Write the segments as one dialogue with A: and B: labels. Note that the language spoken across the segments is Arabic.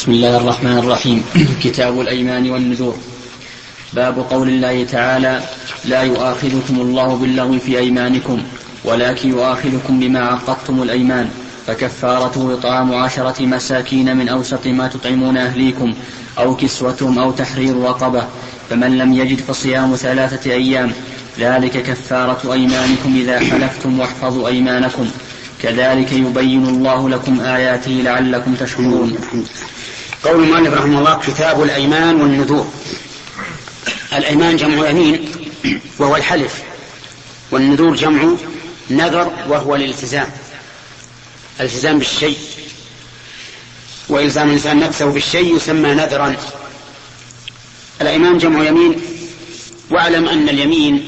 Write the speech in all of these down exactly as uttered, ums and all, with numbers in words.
A: بسم الله الرحمن الرحيم. كتاب الأيمان والنذور. باب قول الله تعالى: لا يؤاخذكم الله باللغو في أيمانكم ولكن يؤاخذكم بما عقدتم الأيمان، فكفارته إطعام عشرة مساكين من أوسط ما تطعمون أهليكم أو كسوتهم أو تحرير رقبة، فمن لم يجد فصيام ثلاثة أيام، ذلك كفارة أيمانكم إذا حلفتم، واحفظوا أيمانكم، كذلك يبين الله لكم آياته لعلكم تشكرون.
B: قول المؤلف رحمه الله: كتاب الأيمان والنذور. الأيمان جمع يمين وهو الحلف، والنذور جمع نذر وهو الالتزام، الالتزام بالشيء، وإلزام الإنسان نفسه بالشيء يسمى نذرا. الأيمان جمع يمين، واعلم أن اليمين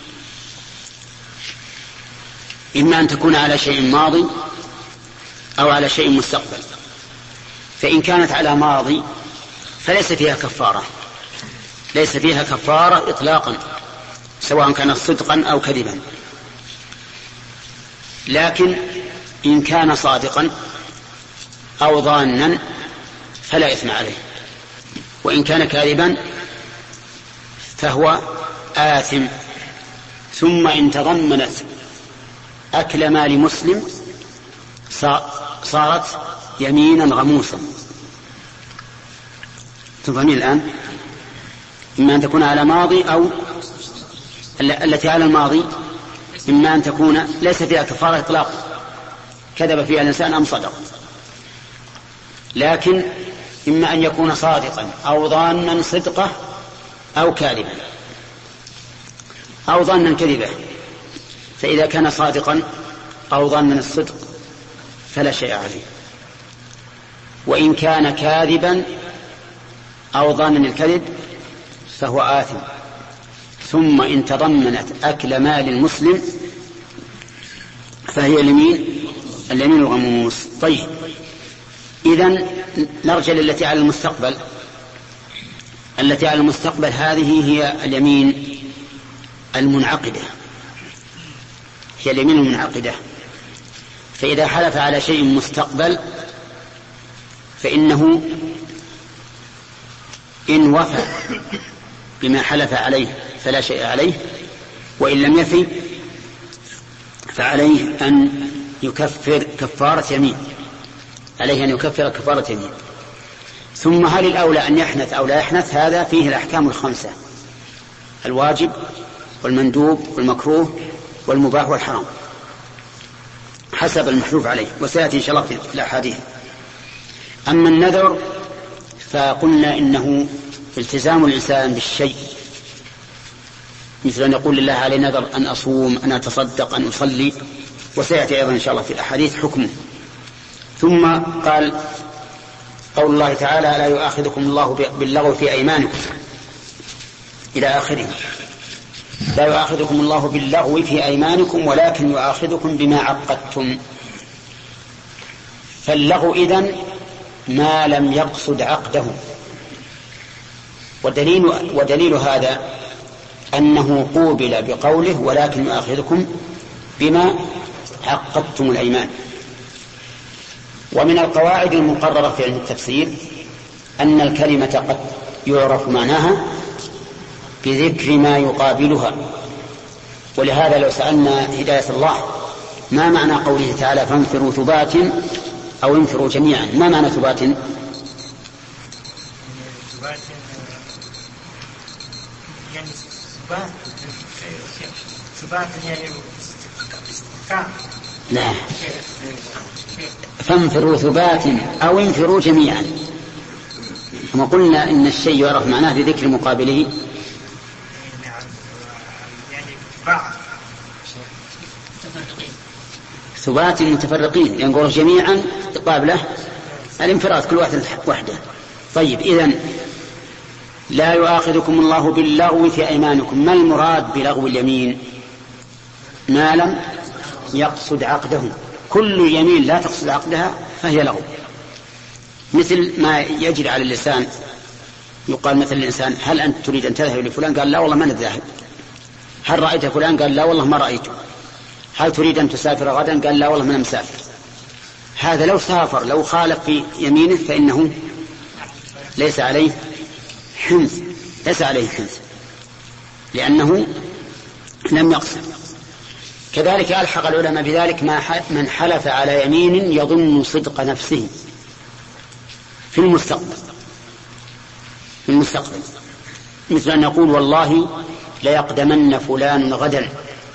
B: إما أن تكون على شيء ماضي أو على شيء مستقبل، فإن كانت على ماضي فليس فيها كفارة، ليس فيها كفارة إطلاقا، سواء كانت صدقا أو كذبا. لكن إن كان صادقا أو ظانا فلا إثم عليه، وإن كان كاذبا فهو آثم. ثم إن تضمنت أكل مال مسلم صارت يمينا غموسا. تفهمين الآن؟ إما أن تكون على ماضي أو التي على الماضي، إما أن تكون ليس فيها كفارة إطلاق، كذب فيها الإنسان أم صدق، لكن إما أن يكون صادقا أو ظانا صدقه أو كاذبا أو ظانا كذبه. فإذا كان صادقا أو ظانا الصدق فلا شيء عليه، وإن كان كاذبا أو ظانا الكذب فهو آثم. ثم إن تضمنت أكل مال المسلم فهي اليمين اليمين الغموس. طيب، إذن نرجع للتي على المستقبل. التي على المستقبل هذه هي اليمين المنعقدة، هي اليمين المنعقدة. فإذا حلف على شيء مستقبل فإنه إن وفى بما حلف عليه فلا شيء عليه، وإن لم يفي فعليه أن يكفر كفارة يمين، عليه أن يكفر كفارة يمين. ثم هل الأولى أن يحنث أو لا يحنث؟ هذا فيه الأحكام الخمسة: الواجب والمندوب والمكروه والمباح والحرام، حسب المحلوف عليه، وسيأتي إن شاء الله في الأحاديث. أما النذر فقلنا إنه التزام الإنسان بالشيء، مثل أن يقول لله علي نذر أن أصوم، أن أتصدق، أن أصلي، وسيأتي أيضا إن شاء الله في الأحاديث حكمه. ثم قال قول الله تعالى: لا يؤاخذكم الله باللغو في أيمانكم إلى آخره. لا يؤاخذكم الله باللغو في أيمانكم ولكن يؤاخذكم بما عقدتم. فاللغو إذن ما لم يقصد عقده، ودليل, ودليل هذا أنه قوبل بقوله: ولكن يؤاخذكم بما عقدتم الأيمان. ومن القواعد المقررة في علم التفسير أن الكلمة قد يعرف معناها بذكر ما يقابلها. ولهذا لو سألنا هداية الله ما معنى قوله تعالى: فانفروا ثبات أو انفروا جميعا، ما معنى ثبات؟
C: يعني ثبات ثبات يعني
B: لا، فانفروا ثبات أو انفروا جميعا. كما قلنا إن الشيء يعرف معناه بذكر مقابله. ثبات متفرقين، ينقول جميعا قابله الانفراد، كل واحد وحده. طيب، إذن لا يؤاخذكم الله باللغو في أيمانكم. ما المراد بلغو اليمين؟ ما لم يقصد عقده. كل يمين لا تقصد عقدها فهي لغو، مثل ما يجري على اللسان. يقال مثل الإنسان: هل أنت تريد أن تذهب لفلان؟ قال: لا والله ما أنا ذاهب. هل رأيت فلان؟ قال: لا والله ما رأيته. هل تريد أن تسافر غدا؟ قال: لا والله ما أنا مسافر. هذا لو سافر لو خالف في يمينه فإنه ليس عليه حنث، ليس عليه حنث لأنه لم يقسم. كذلك ألحق العلماء بذلك من حلف على يمين يظن صدق نفسه في المستقبل في المستقبل مثل أن يقول والله ليقدمن فلان غدا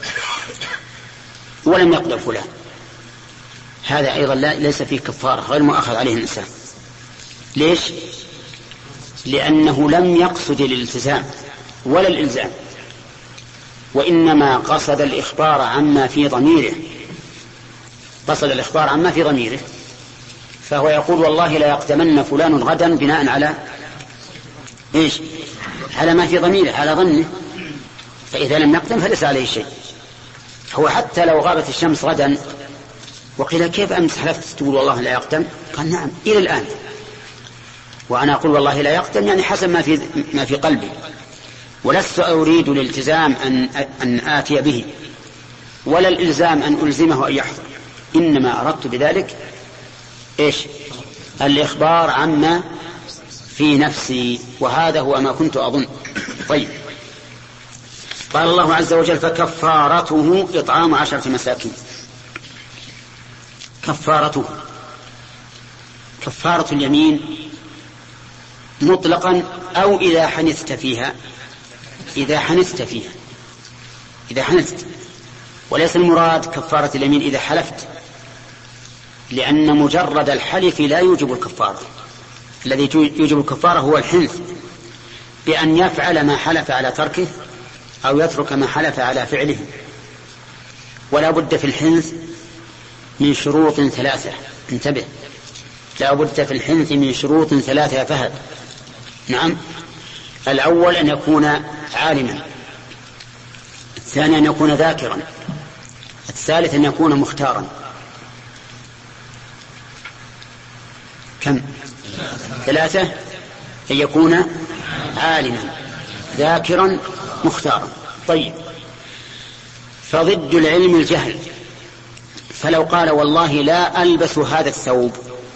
B: ولم يقدم فلان، هذا أيضا ليس فيه كفارة، غير مؤاخذ عليه الإنسان. ليش؟ لأنه لم يقصد الالتزام ولا الإلزام، وإنما قصد الإخبار عما في ضميره، قصد الإخبار عما في ضميره، فهو يقول والله لا يقدمن فلان غدا بناء على إيش؟ على ما في ضميره، على ظنه، فإذا لم يقدم فليس عليه شيء. هو حتى لو غابت الشمس غدا وقيل كيف أمس حلفت تقول والله لا يقدم؟ قال نعم إلى الآن، وأنا أقول والله لا يقدم يعني حسب ما في ما في قلبي، ولست أريد الالتزام أن أن آتي به ولا الإلزام أن ألزمه أن يحضر، إنما أردت بذلك إيش؟ الإخبار عما في نفسي، وهذا هو ما كنت أظن. طيب، قال الله عز وجل فكفارته إطعام عشرة مساكين. كفارته، كفارة اليمين مطلقا أو إذا حنثت فيها، إذا حنثت فيها إذا حنثت وليس المراد كفارة اليمين إذا حلفت، لأن مجرد الحلف لا يوجب الكفارة، الذي يوجب الكفارة هو الحنث بأن يفعل ما حلف على تركه أو يترك ما حلف على فعله. ولا بد في الحنث من شروط ثلاثة، انتبه، لا بد في الحنث من شروط ثلاثة يا فهد. نعم، الأول أن يكون عالما، الثاني أن يكون ذاكرا، الثالث أن يكون مختارا. كم؟ ثلاثة، أن يكون عالما ذاكرا مختارا. طيب، فضد العلم الجهل، فلو قال والله لا ألبس هذا الثوب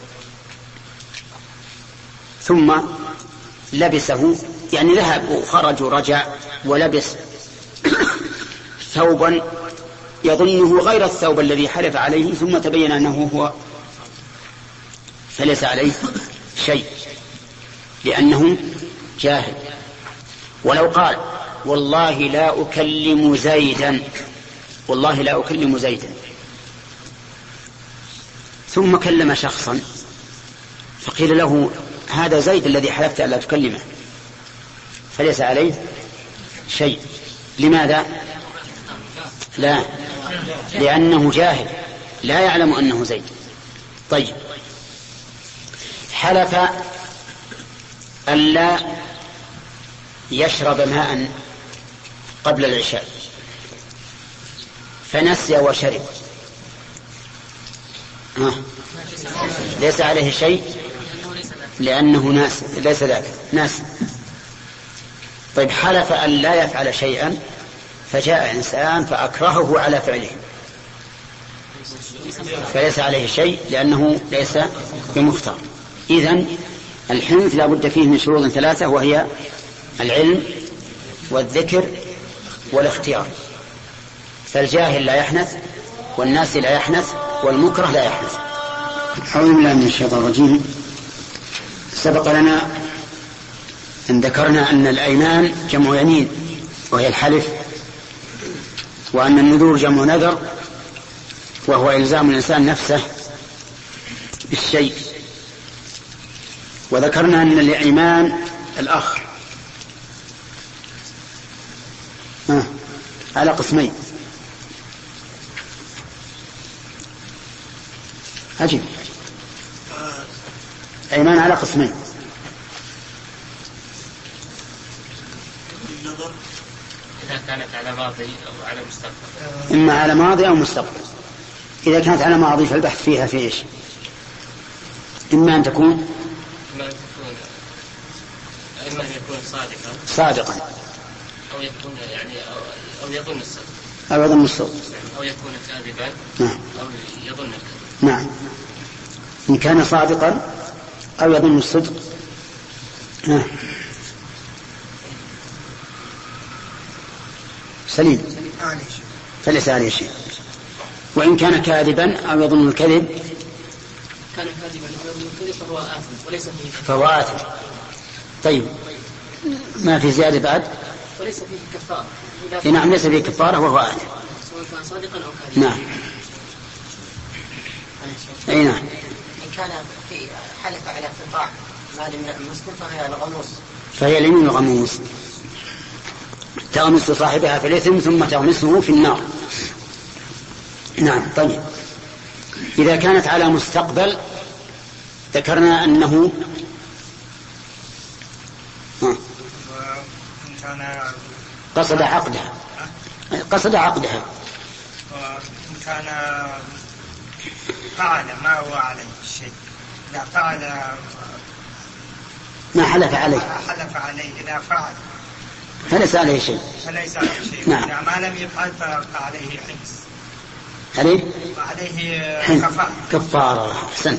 B: ثم لبسه، يعني ذهب وخرج ورجع ولبس ثوبا يظنه غير الثوب الذي حلف عليه ثم تبين أنه هو، فليس عليه شيء لأنه جاهل. ولو قال والله لا أكلم زيدا، والله لا أكلم زيدا، ثم كلم شخصا فقيل له هذا زيد الذي حلفت ألا تكلمه، فليس عليه شيء. لماذا؟ لا، لأنه جاهل لا يعلم أنه زيد. طيب، حلف ألا يشرب ماء قبل العشاء فنسي وشرب، آه. ليس عليه شيء لأنه ناس، ليس ذلك ناس. طيب، حلف أن لا يفعل شيئا فجاء إنسان فأكرهه على فعله، فليس عليه شيء لأنه ليس بمختار. إذن الحنث لا بد فيه من شروط ثلاثة، وهي العلم والذكر والاختيار. فالجاهل لا يحنث، والناس لا يحنث، والمكره لا يحنث. أعوذ بالله من الشيطان الرجيم. سبق لنا أن ذكرنا أن الأيمان جمع يمين وهي الحلف، وأن النذور جمع نذر وهو إلزام الإنسان نفسه بالشيء. وذكرنا أن الإيمان الأخ آه. على قسمين. عجيب، أيمان على قسمين.
D: إذا كانت على ماضي أو على مستقبل،
B: إما على ماضي أو مستقبل. إذا كانت على ماضي فالبحث فيها في إيش؟ إما أن تكون
D: إما أن تكون إما أن يكون صادقا
B: صادقا
D: أو يكون يعني أو, أو يظن الصدق
B: أو يظن الصدق
D: أو يكون كاذبا
B: نعم.
D: أو يظن الكذب.
B: نعم، إن كان صادقا أو يظن الصدق ها. سليم فليس عليه شيء، وإن كان كاذبا أو يظن الكذب
D: كان كاذبا أو يظن الكذب فهو آثم وليس فيه
B: فهو آثم. طيب ما في زيادة بعد؟
D: وليس فيه كفارة.
B: نعم ليس فيه كفارة وهو آثم
D: سواء كان صادقا أو كاذبا.
B: نعم. أي نعم.
C: إن كان في حلف على قطاع مال من المسلم فهي الغموس
B: فهي اليمين الغموس تغمس صاحبها في الإثم ثم تغمسه في النار. نعم. طيب إذا كانت على مستقبل ذكرنا أنه قصد عقدها قصد عقدها
C: وإن كان فعل ما هو عليه الشيء لا فعل
B: ما حلف عليه
C: حلف عليه إذا فعل
B: فليس عليه شيء
C: فليس عليه شيء.
B: نعم.
C: إذا ما لم يفعل فعليه حنس
B: عليه
C: عليه
B: كفارة. كفارة. أحسنت.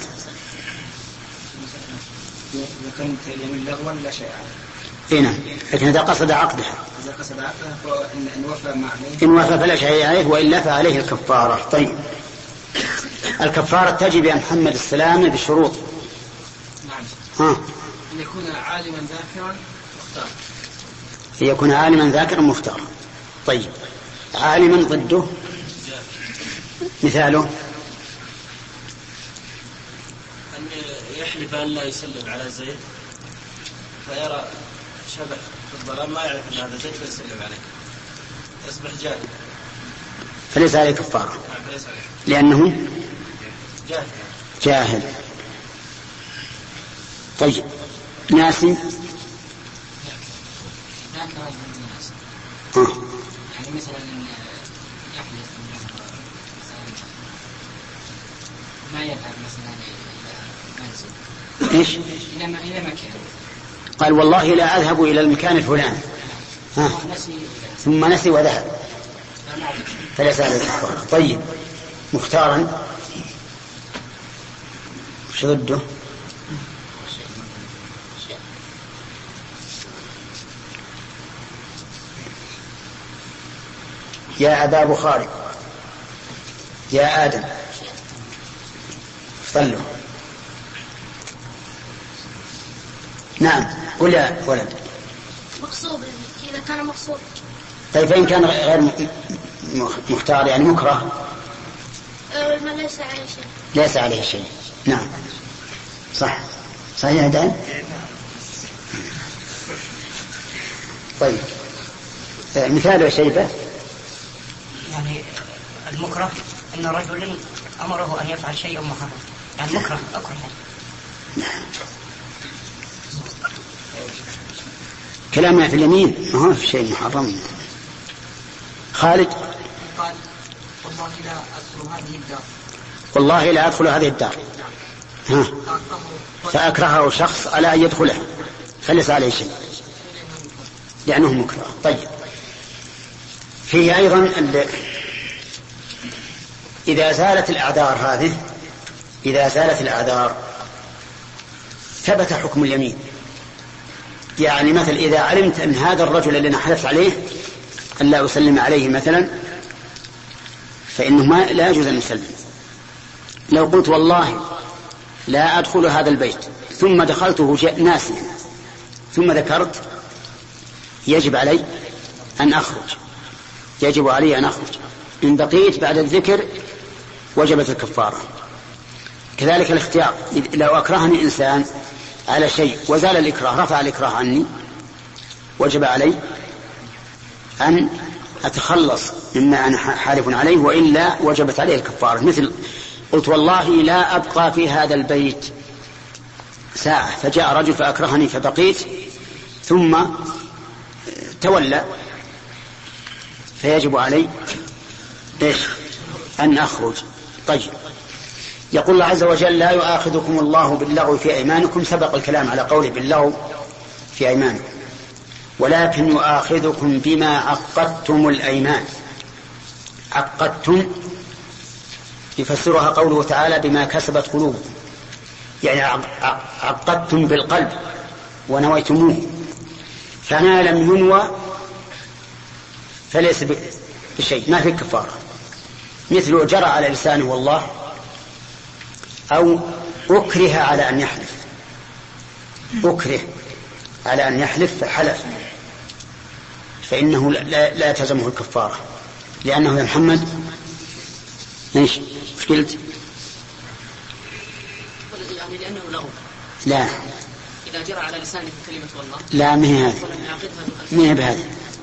E: إذا كانت اليمين لغوا لا شيء عليه.
B: نعم. لكن إذا قصد عقدها
E: إذا قصد عقدها فإن وفى ما عليه
B: إن وفى فلا شيء عليه وإلا فعليه الكفارة. طيب الكفارة تجب يا محمد السلام بشروط.
D: نعم.
B: ها.
D: أن يكون عالما ذاكرا مختار.
B: يكون عالما ذاكرا مختارا. طيب عالما ضده مثاله
D: أن يحلف أن لا يسلم على زيد فيرى شبه في الظلام ما يعرف أن هذا زيد فيسلم عليه يصبح جاهل
B: فليس عليه كفارة
D: فليس عليه
B: لأنه
D: جاهل
B: جاهل. طيب ناسي
F: ذاكر من الناس
B: آه.
F: يعني مثلا يحلف ما يذهب مثلا إلى منزل
B: إيش
F: إلى ما إلى مكان
B: قال والله لا أذهب إلى المكان الفلاني ها. ثم نسي وذهب فليس عليه كفارة. طيب مختارا وش ضده؟ يا أبا بخاري يا آدم صلوا. نعم قل يا ولد.
G: مقصود إذا كان مقصود.
B: طيب فإن كان غير مختار يعني مكره
G: ما ليس عليه شيء.
B: ليس عليه شيء. نعم صح صحيح يا دان. طيب مثال يا شيبة.
C: يعني المكره أن رجل أمره أن يفعل شيء محرم يعني مكره أكره.
B: كلامنا في اليمين ما هو في شيء محرم. خالد
C: قال والله لا أدخل هذه الدار
B: والله لا أدخل هذه الدار ها. فأكرهه شخص على أن يدخلها فليس عليه شيء لأنه مكره. طيب فيه أيضا إذا زالت الأعذار هذه إذا زالت الأعذار ثبت حكم اليمين. يعني مثل إذا علمت أن هذا الرجل الذي حلفت عليه أن لا أسلم عليه مثلا فإنه ما لا يجوز أن يسلم. لو قلت والله لا أدخل هذا البيت ثم دخلته ناسيا ثم ذكرت يجب علي أن أخرج يجب علي أن أخرج. إن بقيت بعد الذكر وجبت الكفارة. كذلك الاختيار لو أكرهني إنسان على شيء وزال الإكراه رفع الإكراه عني وجب علي أن أتخلص مما أنا حالف عليه وإلا وجبت عليه الكفارة. مثل قلت والله لا أبقى في هذا البيت ساعة فجاء رجل فأكرهني فبقيت ثم تولى فيجب علي إيش أن أخرج. طيب يقول الله عز وجل لا يؤاخذكم الله باللغو في أيمانكم. سبق الكلام على قوله باللغو في أيمانكم ولكن يؤاخذكم بما عقدتم الأيمان. عقدتم يفسرها قوله تعالى بما كسبت قلوبكم يعني عقدتم بالقلب ونويتموه فما لم ينوى فليس بشيء، ما في كفارة. مثل جرى على لسانه والله، أو أكره على أن يحلف، أكره على أن يحلف فحلف، فإنه لا, لا تلزمه الكفارة، لأنه يا محمد ايش ايش قلت؟
F: يعني لأنه لغو.
B: لا،
F: إذا جرى على لسانك كلمة والله
B: لا، ما هي هذه، ما هي بهذا،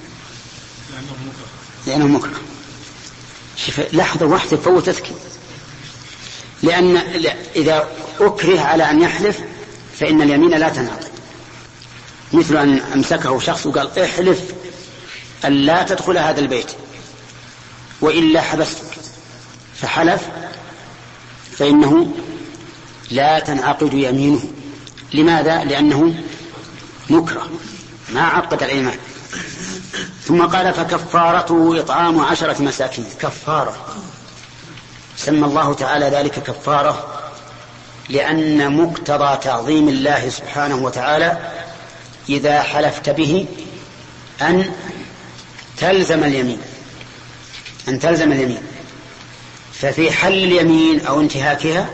B: لأنه مكره. شوف لحظة واحدة فوتتك، لأن إذا أكره على أن يحلف فإن اليمين لا تنعقد. مثل أن أمسكه شخص وقال احلف أن لا تدخل هذا البيت وإلا حبستك، فحلف، فإنه لا تنعقد يمينه. لماذا؟ لأنه مكره، ما عقد الأيمان. ثم قال فكفارته إطعام عشرة مساكين. كفارة سمى الله تعالى ذلك كفارة لأن مقتضى تعظيم الله سبحانه وتعالى إذا حلفت به أن تلزم اليمين، أن تلزم اليمين. ففي حل اليمين أو انتهاكها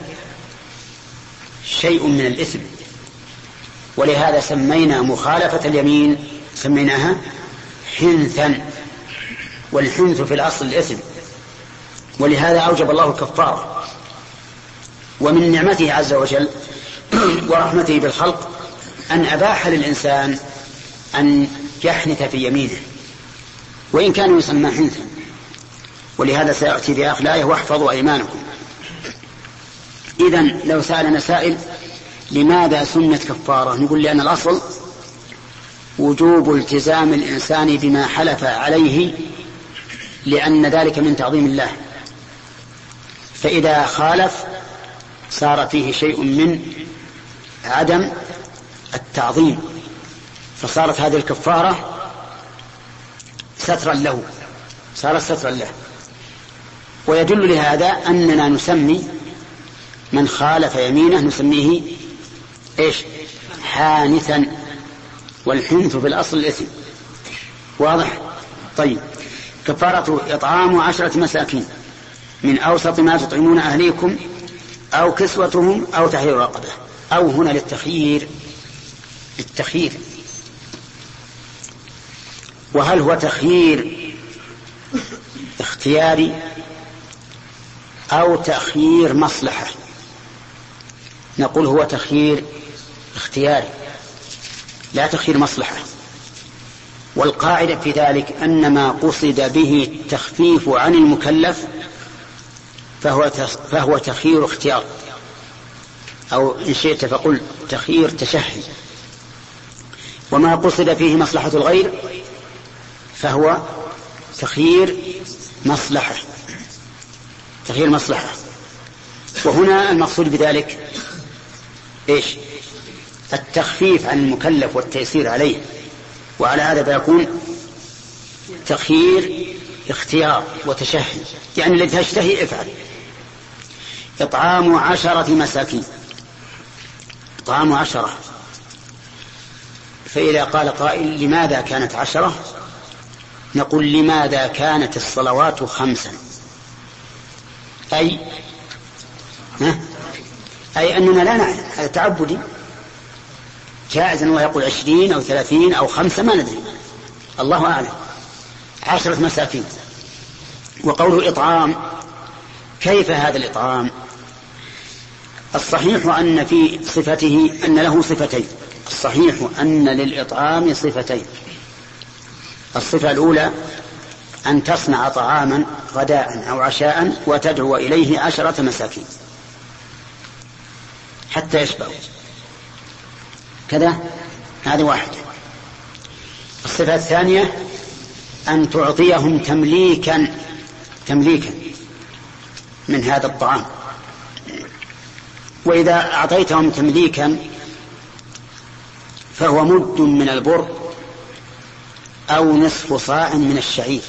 B: شيء من الإثم، ولهذا سمينا مخالفة اليمين سميناها حنثا، والحنث في الأصل الإثم، ولهذا أوجب الله الكفارة. ومن نعمته عز وجل ورحمته بالخلق أن أباح للإنسان أن يحنث في يمينه وإن كان يسمى حنثا، ولهذا سيأتي في آخر الآية واحفظوا أيمانكم. إذن لو سألنا سائل لماذا سنت كفارة، نقول لأن الأصل وجوب التزام الإنسان بما حلف عليه، لأن ذلك من تعظيم الله، فإذا خالف صار فيه شيء من عدم التعظيم، فصارت هذه الكفارة سترا له، صارت سترا له. ويدل لهذا أننا نسمي من خالف يمينه نسميه إيش؟ حانثا، والحنث في الأصل الإثم. واضح؟ طيب. كفارة إطعام عشرة مساكين من أوسط ما تطعمون أهليكم أو كسوتهم أو تحرير رقبة. أو هنا للتخيير، للتخيير. وهل هو تخيير اختياري أو تخيير مصلحة؟ نقول هو تخيير اختياري لا تخيير مصلحة. والقاعدة في ذلك أن ما قصد به التخفيف عن المكلف فهو فهو تخيير اختيار، أو إن شئت فقل تخيير تشهي. وما قصد فيه مصلحة الغير فهو تخيير مصلحة، تخيير مصلحة. وهنا المقصود بذلك إيش؟ التخفيف عن المكلف والتيسير عليه، وعلى هذا فيكون تخيير اختيار وتشهي، يعني الذي تشتهي افعل. إطعام عشرة مساكين، إطعام عشرة، فإذا قال قائل لماذا كانت عشرة؟ نقول لماذا كانت الصلوات خمسا، أي ها؟ أي أننا لا نعلم، هذا تعبدي جائز أن الله يقول عشرين أو ثلاثين أو خمسة، ما ندري، الله أعلم. عشرة مساكين. وقوله إطعام، كيف هذا الإطعام؟ الصحيح أن في صفته أن له صفتين، الصحيح أن للإطعام صفتين. الصفة الأولى أن تصنع طعاما غداء أو عشاء وتدعو إليه عشرة مساكين حتى يشبعوا، كذا، هذه واحدة. الصفة الثانية أن تعطيهم تمليكا تمليكا من هذا الطعام، وإذا أعطيتهم تمليكا فهو مد من البر أو نصف صاع من الشعير،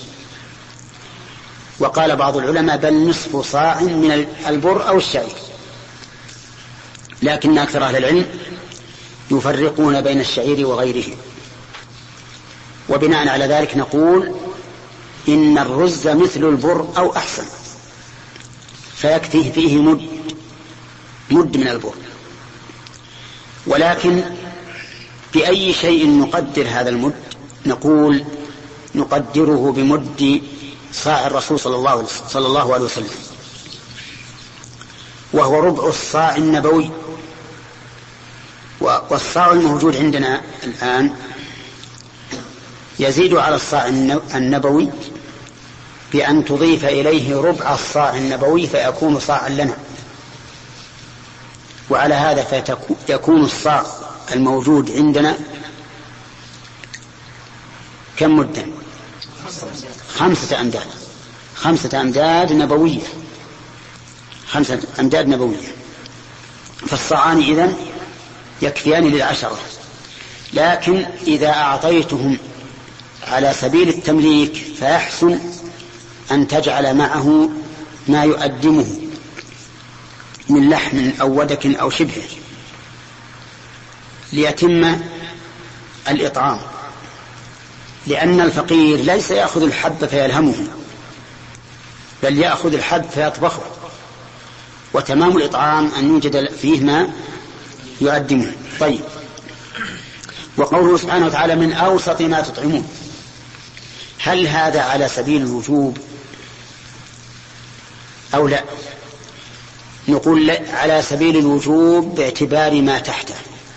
B: وقال بعض العلماء بل نصف صاع من البر أو الشعير، لكن أكثر أهل العلم يفرقون بين الشعير وغيره. وبناء على ذلك نقول إن الرز مثل البر أو أحسن، فيكفيه فيه مد مد من البر. ولكن بأي شيء نقدر هذا المد؟ نقول نقدره بمد صاع الرسول صلى الله صلى الله عليه وسلم، وهو ربع الصاع النبوي. والصاع الموجود عندنا الآن يزيد على الصاع النبوي بأن تضيف إليه ربع الصاع النبوي فيكون صاعا لنا. وعلى هذا فيكون الصاع الموجود عندنا كم مدا؟ خمسة أمداد خمسة أمداد نبوية خمسة أمداد نبوية. فالصاعان إذن يكفيان للعشرة. لكن إذا أعطيتهم على سبيل التمليك فيحسن أن تجعل معه ما يؤدمه من لحم أو ودك أو شبهه ليتم الإطعام، لأن الفقير ليس يأخذ الحب فيلهمه، بل يأخذ الحب فيطبخه، وتمام الإطعام أن يوجد فيه ما يؤدمه. طيب، وقوله سبحانه وتعالى من أوسط ما تطعمون، هل هذا على سبيل الوجوب أو لا؟ نقول على سبيل الوجوب باعتبار ما تحته،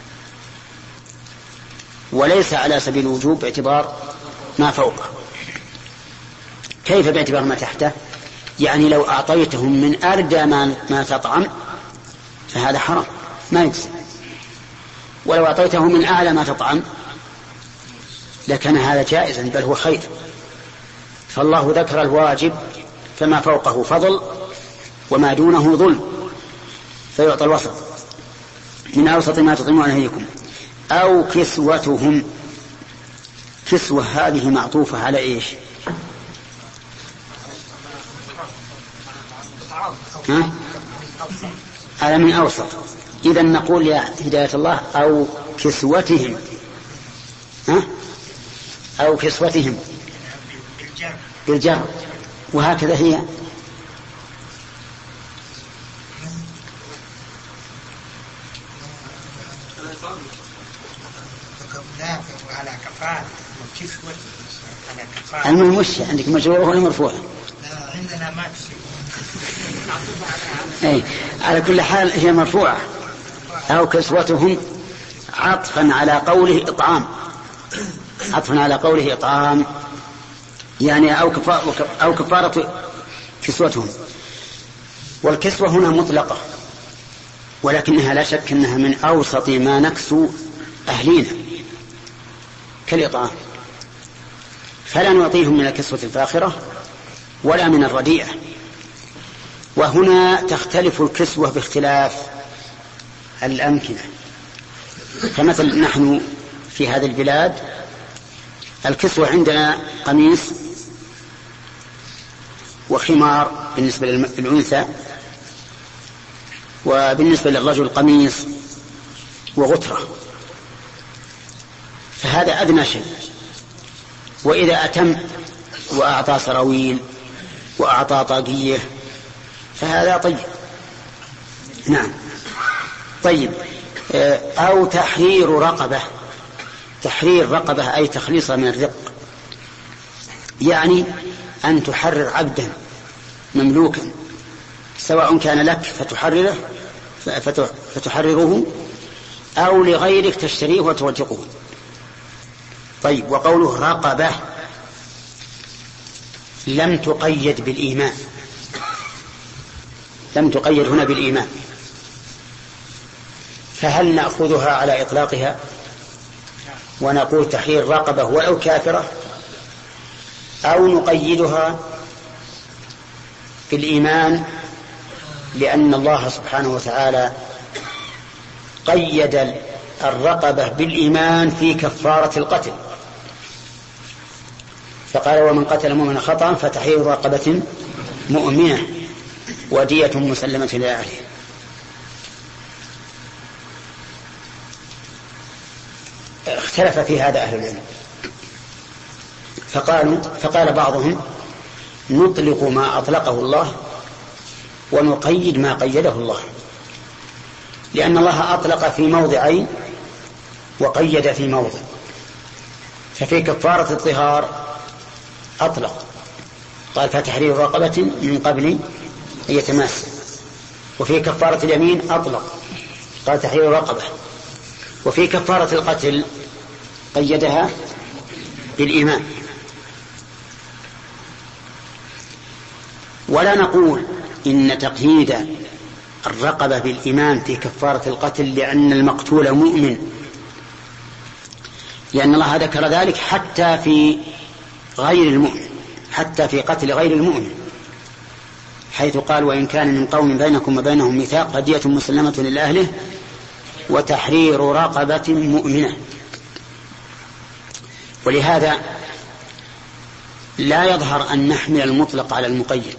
B: وليس على سبيل الوجوب باعتبار ما فوقه. كيف باعتبار ما تحته؟ يعني لو أعطيتهم من أردى ما, ما تطعم فهذا حرام ما يجزي، ولو أعطيته من أعلى ما تطعم لكان هذا جائزا بل هو خير. فالله ذكر الواجب فما فوقه فضل وما دونه ظلم، فيعطى الوسط. من أوسط ما تطعمون أهليكم أو كسوتهم. كسوة هذه معطوفة على إيش؟ ها؟ على من أوسط. إذا نقول يا هداية الله أو كسوتهم، ها؟ أو كسوتهم بالجر، وهكذا هي.
E: على كفاءة
B: المهم وش عندك مجروره ولا مرفوعه؟
E: لا عندنا ما
B: أي على كل حال هي مرفوعة. أو كسوتهم عطفا على قوله إطعام، عطفا على قوله إطعام يعني أو كفارة, أو كفارة كسوتهم. والكسوة هنا مطلقة، ولكنها لا شك أنها من أوسط ما نكسو أهلينا كالإطعام، فلا نعطيهم من الكسوة الفاخرة ولا من الرديئة. وهنا تختلف الكسوة باختلاف الأمكنة. فمثل نحن في هذه البلاد الكسوة عندنا قميص وخمار بالنسبة للأنثى، وبالنسبة للرجل قميص وغترة، فهذا أدنى شيء. وإذا أتم وأعطى سراويل وأعطى طاقية فهذا طيب. نعم. طيب، أو تحرير رقبة. تحرير رقبة أي تخليصها من الرق، يعني أن تحرر عبدا مملوكا سواء كان لك فتحرره فتحرره أو لغيرك تشتريه وتوثقه. طيب، وقوله رقبة لم تقيد بالإيمان، لم تقيد هنا بالإيمان، فهل نأخذها على إطلاقها ونقول تحرير رقبة ولو كافرة، أو نقيدها بالإيمان لأن الله سبحانه وتعالى قيد الرقبة بالإيمان في كفارة القتل، فقال ومن قتل مؤمنا خطأ فتحرير رقبة مؤمنة ودية مسلمة إلى أهله. اختلف في هذا أهل العلم، فقالوا فقال بعضهم نطلق ما أطلقه الله ونقيد ما قيده الله، لأن الله أطلق في موضعين وقيد في موضع. ففي كفارة الطهار أطلق قال فتحرير رقبة من قبل أن يتماس، وفي كفارة اليمين أطلق قال تحرير رقبة، وفي كفارة القتل قيدها بالإيمان. ولا نقول إن تقييد الرقبة بالإيمان في كفارة القتل لأن المقتول مؤمن، لأن الله ذكر ذلك حتى في غير المؤمن، حتى في قتل غير المؤمن، حيث قال وإن كان من قوم بينكم وبينهم ميثاق فدية مسلمة لأهله وتحرير رقبة مؤمنة. ولهذا لا يظهر أن نحمل المطلق على المقيد،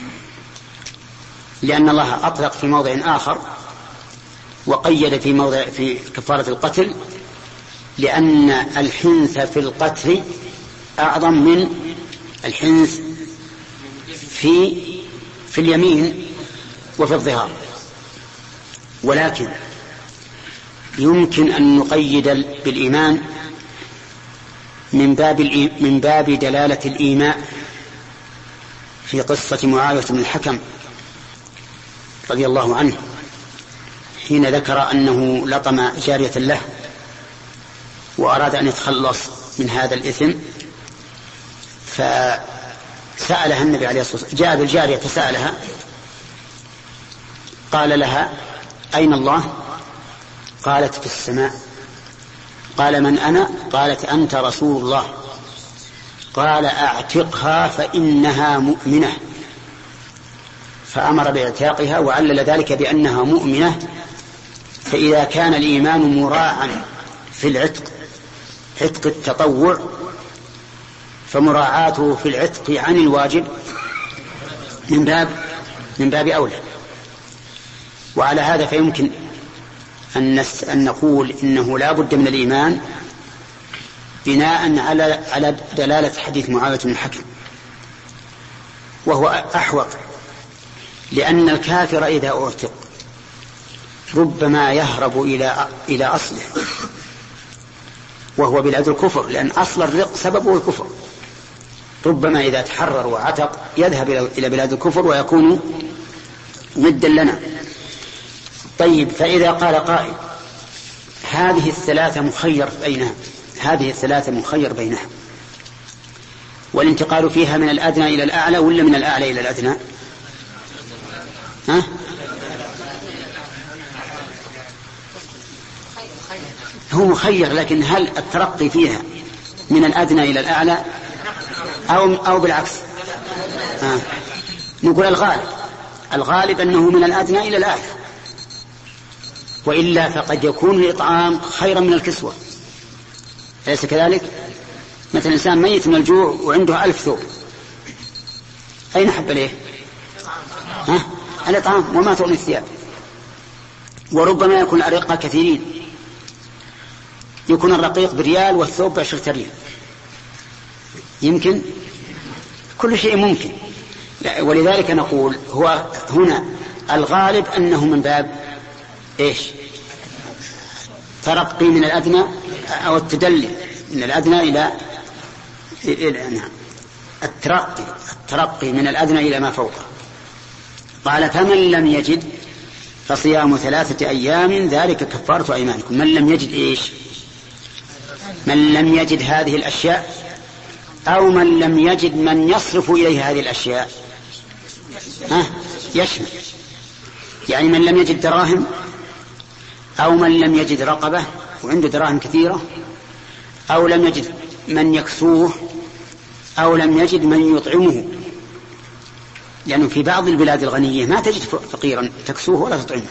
B: لأن الله أطلق في موضع آخر وقيد في موضع في كفارة القتل، لأن الحنث في القتل أعظم من الحنث في في اليمين وفي الظهار. ولكن يمكن أن نقيد بالإيمان من باب من باب دلالة الإيماء في قصة معاوية بن الحكم رضي الله عنه حين ذكر أنه لطم جارية له وأراد أن يتخلص من هذا الإثم، فسألها النبي عليه الصلاة والسلام، جاء بالجارية فسألها قال لها أين الله؟ قالت في السماء. قال من أنا؟ قالت أنت رسول الله. قال أعتقها فإنها مؤمنة، فأمر باعتاقها وعلل ذلك بأنها مؤمنة. فإذا كان الإيمان مراعا في العتق عتق التطوع فمراعاته في العتق عن الواجب من باب من باب أولى. وعلى هذا فيمكن أن نقول إنه لا بد من الإيمان بناء على على دلالة حديث معاوية بن الحكم، وهو أحوط، لأن الكافر إذا أعتق ربما يهرب إلى إلى أصله وهو بلاد الكفر، لأن أصل الرق سببه الكفر. ربما إذا تحرر وعتق يذهب إلى بلاد الكفر ويكون مدا لنا. طيب، فإذا قال قائل هذه الثلاثة مخير بينها هذه الثلاثة مخير بينها والانتقال فيها من الأدنى إلى الأعلى ولا من الأعلى إلى الأدنى؟ ها؟ هو مخير، لكن هل الترقي فيها من الأدنى إلى الأعلى أو أو بالعكس؟ ها. نقول الغالب الغالب أنه من الأدنى إلى الأعلى، وإلا فقد يكون الإطعام خيرا من الكسوة، أليس كذلك؟ مثلا إنسان ميت من الجوع وعنده ألف ثوب، أين حب ليه؟ ها؟ الإطعام، وما تغني الثياب. وربما يكون الأرقة كثيرين، يكون الرقيق بريال والثوب بعشرة ريال، يمكن كل شيء ممكن. ولذلك نقول هو هنا الغالب أنه من باب إيش؟ ترقي من الأدنى أو التدلي من الأدنى إلى نعم الترقي الترقي من الأدنى إلى ما فوقه. قال فمن لم يجد فصيام ثلاثة أيام ذلك كفارة أيمانكم. من لم يجد إيش؟ من لم يجد هذه الأشياء، أو من لم يجد من يصرف إليه هذه الأشياء، ها؟ يشمل يعني من لم يجد دراهم، أو من لم يجد رقبة وعنده دراهم كثيرة، أو لم يجد من يكسوه، أو لم يجد من يطعمه، لأنه في بعض البلاد الغنية ما تجد فقيرا تكسوه ولا تطعمه.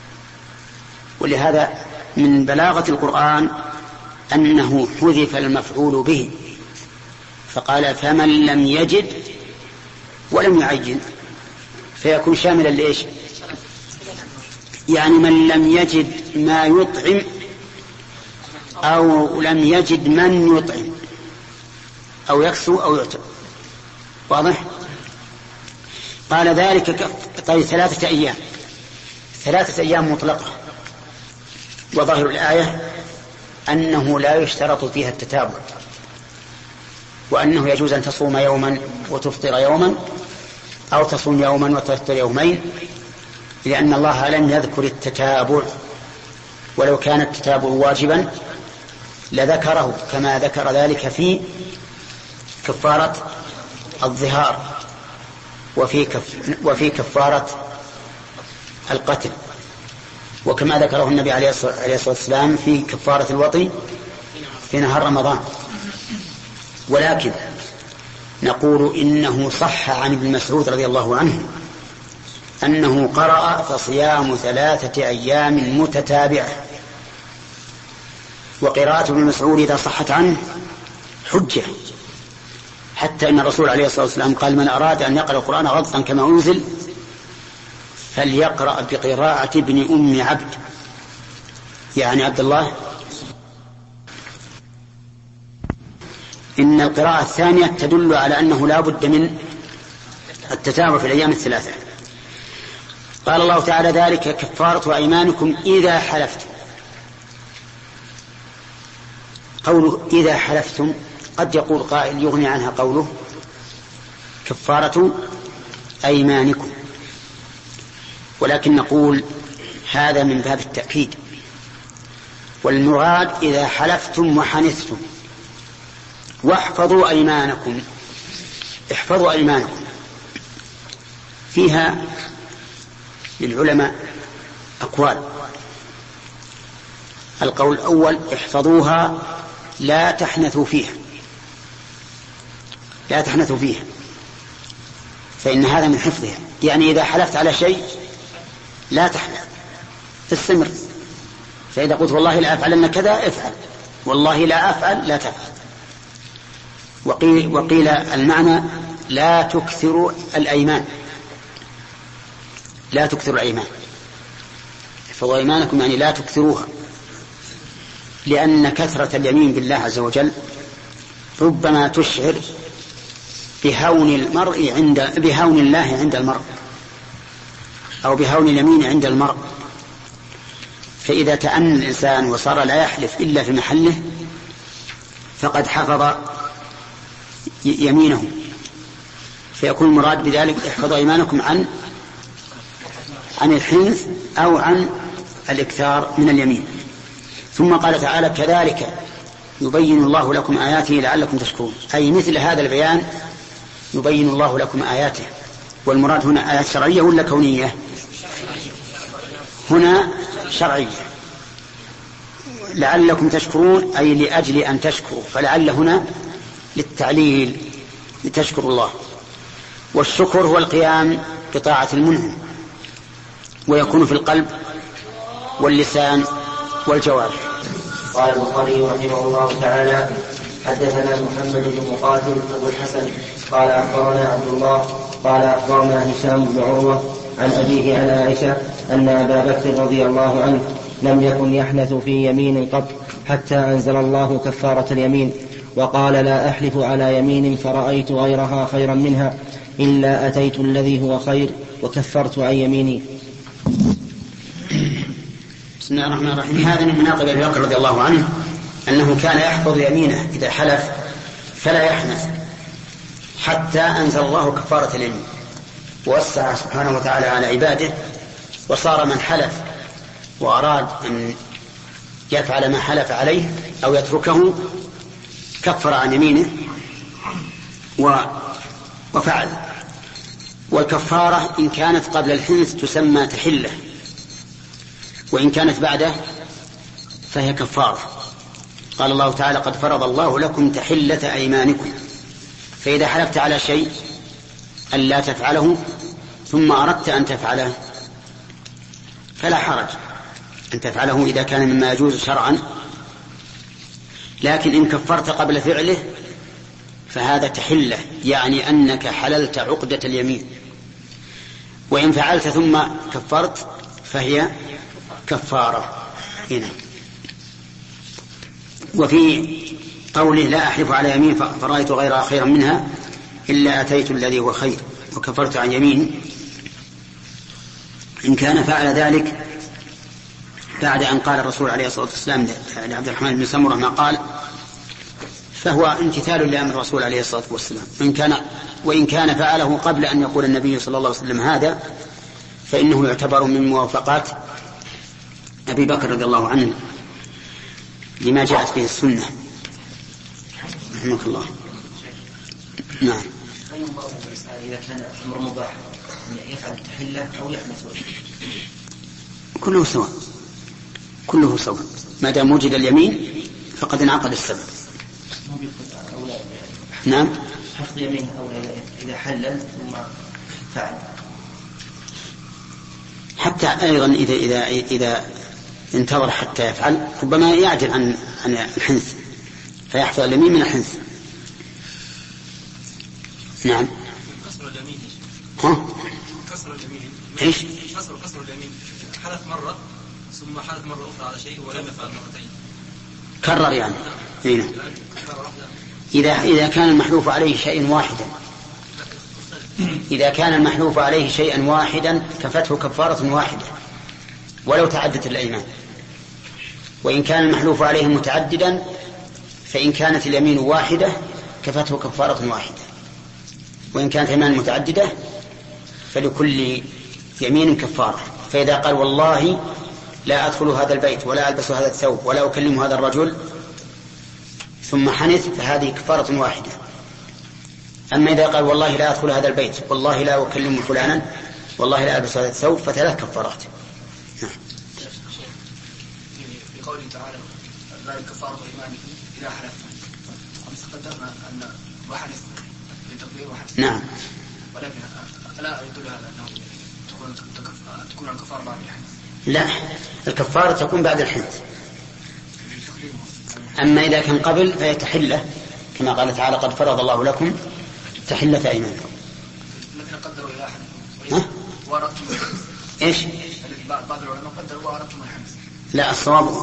B: ولهذا من بلاغة القرآن أنه حذف المفعول به، فقال فمن لم يجد ولم يعين، فيكون شاملا لإيش؟ يعني من لم يجد ما يطعم أو لم يجد من يطعم أو يكسو أو يعتق. واضح؟ قال ذلك كف... طيب ثلاثة أيام. ثلاثة أيام مطلقة، وظاهر الآية أنه لا يشترط فيها التتابع، وأنه يجوز أن تصوم يوما وتفطر يوما، أو تصوم يوما وتفطر يومين، لأن الله لم يذكر التتابع، ولو كان التتابع واجبا لذكره، كما ذكر ذلك في كفارة الظهار وفي, كف وفي كفارة القتل، وكما ذكره النبي عليه الصلاة والسلام في كفارة الوطي في نهار رمضان. ولكن نقول إنه صح عن ابن مسعود رضي الله عنه أنه قرأ فصيام ثلاثة أيام متتابعة، وقراءة ابن مسعود إذا صحت عنه حجة، حتى أن الرسول عليه الصلاة والسلام قال: من أراد أن يقرأ القرآن غضا كما أنزل فليقرأ بقراءة ابن أم عبد، يعني عبد الله. إن القراءة الثانية تدل على أنه لا بد من التتابع في الأيام الثلاثة. قال الله تعالى: ذلك كفارة أيمانكم إذا حلفتم. قوله إذا حلفتم قد يقول قائل يغني عنها قوله كفارة أيمانكم، ولكن نقول هذا من باب التأكيد، والمراد إذا حلفتم وحنثتم. واحفظوا أيمانكم، احفظوا أيمانكم فيها للعلماء أقوال. القول الأول: احفظوها لا تحنثوا فيها، لا تحنثوا فيها، فإن هذا من حفظها، يعني إذا حلفت على شيء لا تحنث، تستمر. فإذا قلت والله لا أفعلن كذا افعل، والله لا أفعل لا تفعل. وقيل, وقيل المعنى لا تكثروا الأيمان، لا تكثروا الأيمان، احفظوا أيمانكم يعني لا تكثروها، لأن كثرة اليمين بالله عز وجل ربما تشعر بهون المرء عند بهون الله عند المرء، أو بهون اليمين عند المرء. فإذا تأنى الإنسان وصار لا يحلف إلا في محله فقد حفظ يمينه، فيكون المراد بذلك احفظوا أيمانكم عن عن الحنث أو عن الإكثار من اليمين. ثم قال تعالى: كذلك يبين الله لكم آياته لعلكم تشكرون، أي مثل هذا البيان يبين الله لكم آياته. والمراد هنا آيات شرعية ولا كونية؟ هنا شرعية. لعلكم تشكرون أي لأجل أن تشكروا، فلعل هنا للتعليل لتشكروا الله. والشكر هو القيام بطاعة المنعم، ويكون في القلب واللسان والجوارح.
H: قال البخاري رحمه الله تعالى: حدثنا محمد بن مقاتل أبو الحسن قال أخبرنا عبد الله قال أخبرنا هشام بن عروة عن أبيه عن عائشة أن أبا بكر رضي الله عنه لم يكن يحنث في يمين قط حتى أنزل الله كفارة اليمين، وقال: لا أحلف على يمين فرأيت غيرها خيرا منها إلا أتيت الذي هو خير وكفرت عن يميني.
B: بسم الله الرحمن الرحيم. هذا من مناقب أبي بكر رضي الله عنه أنه كان يحفظ يمينه إذا حلف فلا يحنث حتى أنزل الله كفارة اليمين، ووسع سبحانه وتعالى على عباده، وصار من حلف وأراد أن يفعل ما حلف عليه أو يتركه كفر عن يمينه وفعل. والكفارة إن كانت قبل الحنث تسمى تحلة، وإن كانت بعده فهي كفارة. قال الله تعالى: قد فرض الله لكم تحلة أيمانكم. فإذا حلفت على شيء أن لا تفعله ثم أردت أن تفعله فلا حرج أن تفعله إذا كان مما يجوز شرعا، لكن إن كفرت قبل فعله فهذا تحلة، يعني أنك حللت عقدة اليمين. وإن فعلت ثم كفرت فهي كفارة. هنا وفي قوله لا أحلف على يمين فرأيت غيرها خيرا منها إلا أتيت الذي هو خير وكفرت عن يمين، إن كان فعل ذلك بعد أن قال الرسول عليه الصلاة والسلام لعبد الرحمن بن سمرة ما قال فهو امتثال لأمر الرسول عليه الصلاة والسلام. إن كان وإن كان فعله قبل أن يقول النبي صلى الله عليه وسلم هذا فإنه يعتبر من موافقات أبي بكر رضي الله عنه لما جاءت به السنة. رحمك الله. نعم.
H: إذا كان أمر مباح يفعل التحلة أو يحنث
B: كله سواء، كله سواء ما دام وجد اليمين فقد انعقد السبب. نعم.
H: حفظ يمين أو إذا حلل ثم فعل.
B: حتى أيضا إذا إذا إذا انتظر حتى يفعل ربما يعجل عن عن الحنث فيحفظ اليمين من الحنث. نعم.
D: كسر اليمين.
B: ها؟
D: كسر اليمين.
B: إيش؟
D: كسر كسر اليمين. حلف مرة ثم حلف مرة أخرى على شيء ولم يفعل مرتين.
B: كرر يعني. هنا. إذا إذا كان المحلوف عليه شيء واحدا إذا كان المحلوف عليه شيئا واحدا كفته كفارة واحدة ولو تعدت الأيمان. وإن كان المحلوف عليه متعددا فإن كانت اليمين واحدة كفته كفارة واحدة، وإن كانت الأيمان متعددة فلكل يمين كفارة. فإذا قال والله لا أدخل هذا البيت ولا ألبس هذا الثوب ولا أكلم هذا الرجل ثم حنث فهذه كفارة واحدة. أما إذا قال والله لا أدخل هذا البيت والله لا أكلم فلانا والله لا ألبس هذا الثوب فثلاث كفارات.
E: في قوله تعالى لا كفارة إيمانكم إذا حلفتم، ومثل قدرنا أن وحلف لتقدير وحلف.
B: نعم.
E: ولكن لا يدل هذا أنه تكون تكون الكفارة بعد الحنث.
B: لا، الكفارة تكون بعد الحنث. أما إذا كان قبل فيتحله كما قال تعالى قد فرض الله لكم تحلة أيمانكم.
E: الذين قدروا إلى حنث وأردتم
B: إيش؟
E: بعض العلماء قدروا وأردتم الحنث.
B: لا، الصواب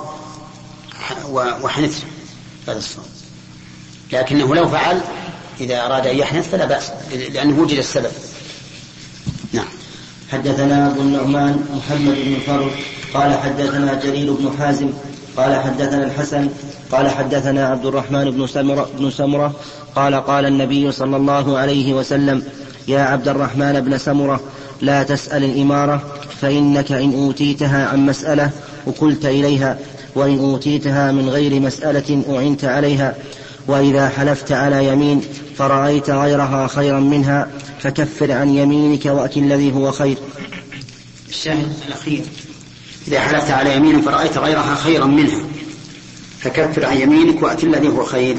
B: وحنث هذا الصواب، لكنه لو فعل إذا أراد أن يحنث فلا بأس لأنه وجد السبب. نعم.
H: حدثنا أبو النعمان محمد بن فرد قال حدثنا جرير بن حازم قال حدثنا الحسن قال حدثنا عبد الرحمن بن سمرة, بن سمرة قال قال النبي صلى الله عليه وسلم يا عبد الرحمن بن سمرة لا تسأل الإمارة فإنك إن أوتيتها عن مسألة وكلت إليها وإن أوتيتها من غير مسألة أعنت عليها وإذا حلفت على يمين فرأيت غيرها خيرا منها فكفر عن يمينك وأت الذي هو خير.
B: الشاهد الأخير إذا حلفت على يمين فرأيت غيرها خيرا منها فكفر عن يمينك وأت الذي هو خير.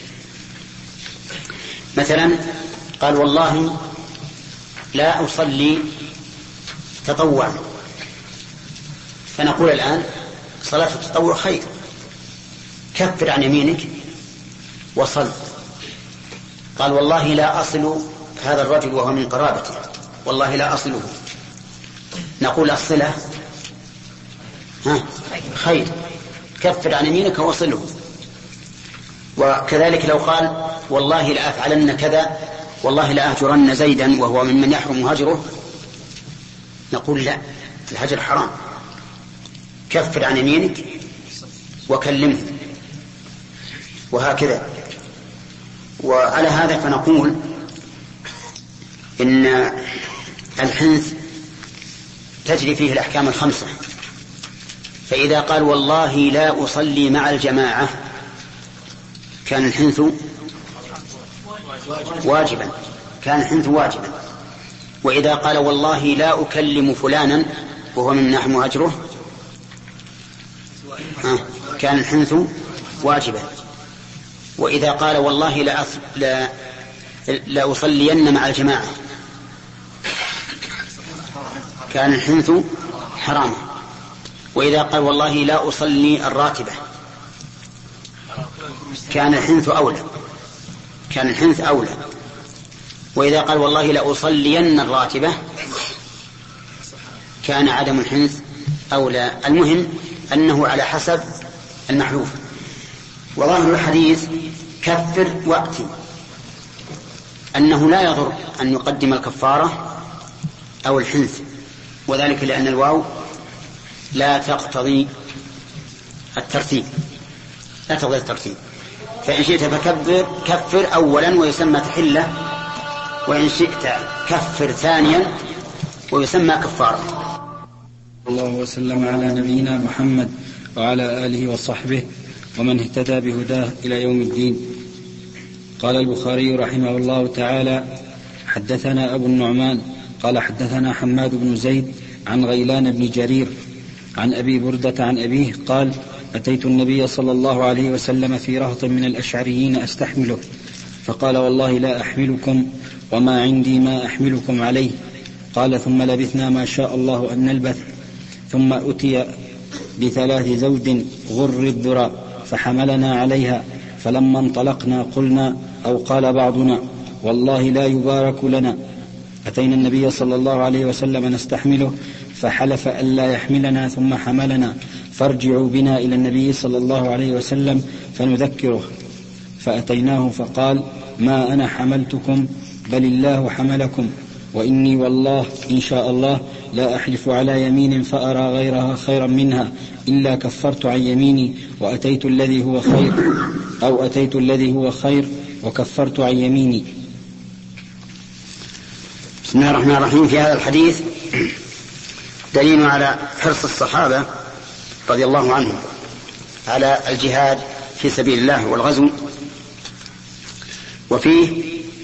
B: مثلا قال والله لا أصلي تطوعا، فنقول الآن صلاة التطوع خير، كفر عن يمينك وصل. قال والله لا أصل هذا الرجل وهو من قرابته، والله لا أصله، نقول الصلة ها خير، كفر عن يمينك وصله. وكذلك لو قال والله لا أفعلن كذا والله لا أهجرن زيدا وهو ممن يحرم هجره، نقول لا، الهجر حرام، كفر عن يمينك وكلمه، وهكذا. وعلى هذا فنقول إن الحنث تجري فيه الأحكام الخمسة. فإذا قال والله لا أصلي مع الجماعة كان الحنث واجبا، كان الحنث واجبا. وإذا قال والله لا أكلم فلانا وهو من نحن أجره كان الحنث واجبا. وإذا قال والله لا, أص... لا... لا أصلين مع الجماعة كان الحنث حراما. وإذا قال والله لا أصلي الراتبة كان الحنث أولى، كان الحنث أولى. وإذا قال والله لا أصلين الراتبة كان عدم الحنث أولى. المهم أنه على حسب المحلوف. وظاهر الحديث كفر وأتي، أنه لا يضر أن يقدم الكفارة أو الحنث، وذلك لأن الواو لا تقتضي الترتيب لا تقتضي الترتيب فإن شئت فكفر كفر أولا ويسمى تحلة، وإن شئت كفر ثانيا ويسمى كفارة.
I: الله وسلم على نبينا محمد وعلى آله وصحبه ومن اهتدى بهداه إلى يوم الدين. قال البخاري رحمه الله تعالى: حدثنا أبو النعمان قال حدثنا حماد بن زيد عن غيلان بن جرير عن أبي بردة عن أبيه قال: أتيت النبي صلى الله عليه وسلم في رهط من الأشعريين أستحمله، فقال: والله لا أحملكم وما عندي ما أحملكم عليه. قال: ثم لبثنا ما شاء الله أن نلبث، ثم أتي بثلاث زوج غر الذرى فحملنا عليها، فلما انطلقنا قلنا أو قال بعضنا: والله لا يبارك لنا. أتينا النبي صلى الله عليه وسلم نستحمله فحلف ألا يحملنا ثم حملنا، فارجعوا بنا إلى النبي صلى الله عليه وسلم فنذكره. فأتيناه فقال: ما أنا حملتكم بل الله حملكم، وإني والله إن شاء الله لا أحلف على يمين فأرى غيرها خيرا منها إلا كفرت عن يميني وأتيت الذي هو خير، أو أتيت الذي هو خير وكفرت عن يميني.
B: بسم الله الرحمن الرحيم. في هذا الحديث دليل على حرص الصحابة رضي الله عنهم على الجهاد في سبيل الله والغزو، وفيه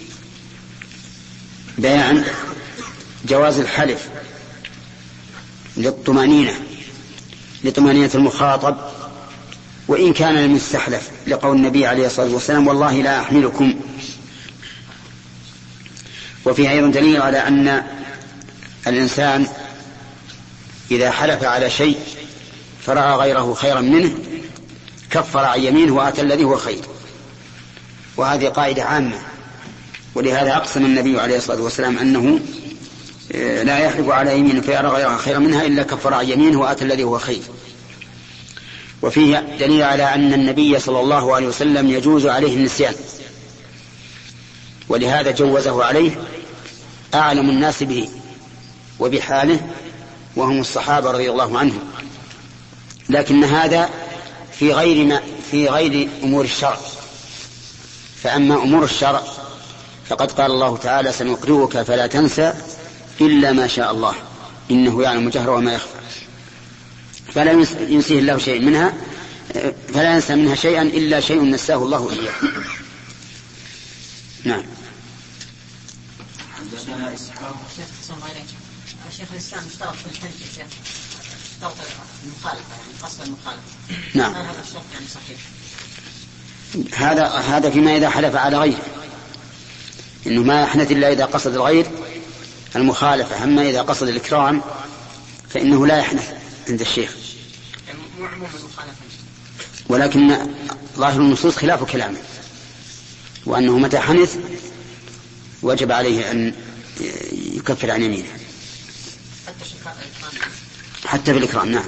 B: بيان جواز الحلف للطمأنينة لطمأنينة المخاطب، وإن كان لم يستحلف، لقول النبي عليه الصلاة والسلام: والله لا أحملكم. وفيه أيضا دليل على أن الإنسان إذا حلف على شيء فرأى غيره خيرا منه كفر عن يمينه وأتى الذي هو خير، وهذه قاعدة عامة، ولهذا أقسم النبي عليه الصلاة والسلام أنه لا يحلف على يمينه فيرى غيرها خيرا منها إلا كفر عن يمينه وأتى الذي هو خير. وفيه دليل على أن النبي صلى الله عليه وسلم يجوز عليه النسيان، ولهذا جوزه عليه أعلم الناس به وبحاله وهم الصحابة رضي الله عنهم، لكن هذا في غير ما في غير أمور الشرع. فأما أمور الشرع فقد قال الله تعالى: سنقرئك فلا تنسى إلا ما شاء الله إنه يعلم الجهر وما يخفى، فلا ينسيه الله شيء منها فلا ينسى منها شيئا إلا شيء نساه الله إياه. نعم.
C: حدثنا إسحاق. شيخ الإسلام اشترط في الحج يا شيخ اشترط المخالفة، يعني قصد المخالفة.
B: نعم.
C: هذا الشرط يعني صحيح.
B: هذا هذا فيما إذا حلف على غيره، إنه ما يحنث إلا إذا قصد الغير المخالفة، أما إذا قصد الإكرام فإنه لا يحنث عند الشيخ.
C: مو عموم المخالفة،
B: ولكن ظاهر النصوص خلاف كلامه، وأنه متى حنث وجب عليه أن يكفر عن يمينه حتى في الإكرام. نعم.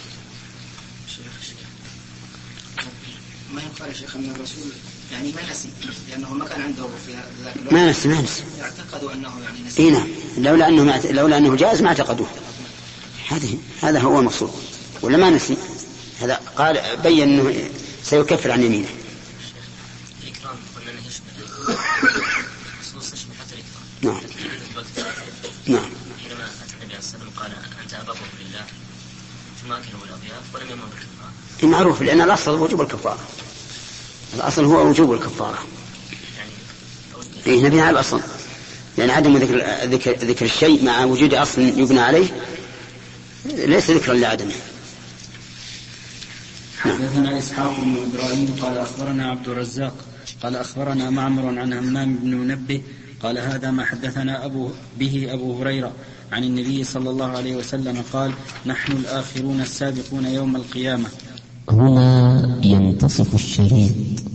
E: ما يقال يا شيخ أن الرسول يعني ما نسي، لأنه ما كان عنده في ذاك الوقت.
B: ما نسي ما نسي.
E: يعتقدوا أنه يعني نسي.
B: إيه نعم. لولا أنه لولا أنه جائز ما اعتقدوه. هذه هذا هو المقصود. ولا ما نسي، هذا قال بين أنه سيكفر عن يمينه.
F: الإكرام قلنا أنه يشبه خصوص يشبه حتى الإكرام.
B: نعم. نعم.
F: حينما أتى النبي عليه الصلاة والسلام قال: أنت أبا بكر لله، ثم أكله الأضياف ولم يمر بالكفارة.
B: معروف، لأن الأصل وجوب الكفارة. الأصل هو وجوب الكفارة. إيه نبني على الأصل، لأن عدم ذكر ذكر ذكر الشيء مع وجود أصل يبنى عليه ليس ذكرا لعدمه.
I: حدثنا إسحاق بن إبراهيم قال أخبرنا عبد الرزاق قال أخبرنا معمر عن همام بن منبه قال: هذا ما حدثنا أبو به أبو هريرة عن النبي صلى الله عليه وسلم قال: نحن الآخرون السابقون يوم القيامة.
J: هنا ينتصف الشريط.